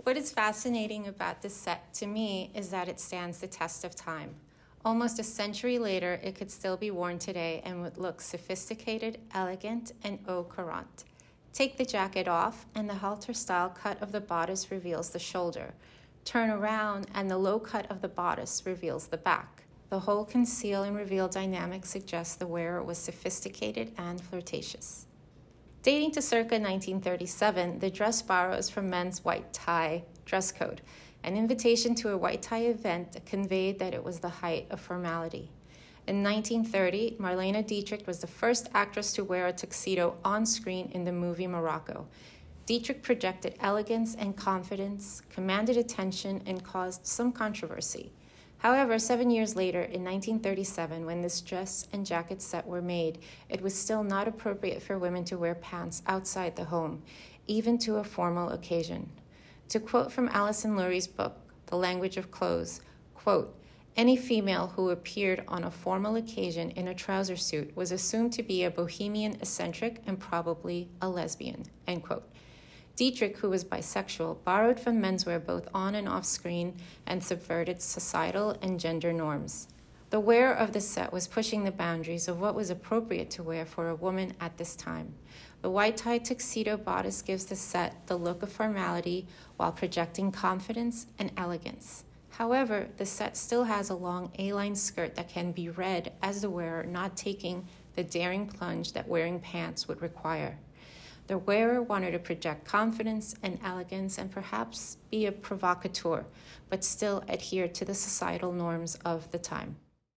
What is fascinating about this set to me is that it stands the test of time. Almost a century later, it could still be worn today and would look sophisticated, elegant, and au courant. Take the jacket off, and the halter-style cut of the bodice reveals the shoulder. Turn around, and the low cut of the bodice reveals the back. The whole conceal and reveal dynamic suggests the wearer was sophisticated and flirtatious. Dating to circa 1937, the dress borrows from men's white tie dress code. An invitation to a white tie event conveyed that it was the height of formality. In 1930, Marlene Dietrich was the first actress to wear a tuxedo on screen in the movie Morocco. Dietrich projected elegance and confidence, commanded attention, and caused some controversy. However, 7 years later, in 1937, when this dress and jacket set were made, it was still not appropriate for women to wear pants outside the home, even to a formal occasion. To quote from Alison Lurie's book, The Language of Clothes, quote, "Any female who appeared on a formal occasion in a trouser suit was assumed to be a bohemian eccentric and probably a lesbian," end quote. Dietrich, who was bisexual, borrowed from menswear both on and off screen and subverted societal and gender norms. The wearer of the set was pushing the boundaries of what was appropriate to wear for a woman at this time. The white tie tuxedo bodice gives the set the look of formality while projecting confidence and elegance. However, the set still has a long A-line skirt that can be read as the wearer not taking the daring plunge that wearing pants would require. The wearer wanted to project confidence and elegance and perhaps be a provocateur, but still adhere to the societal norms of the time.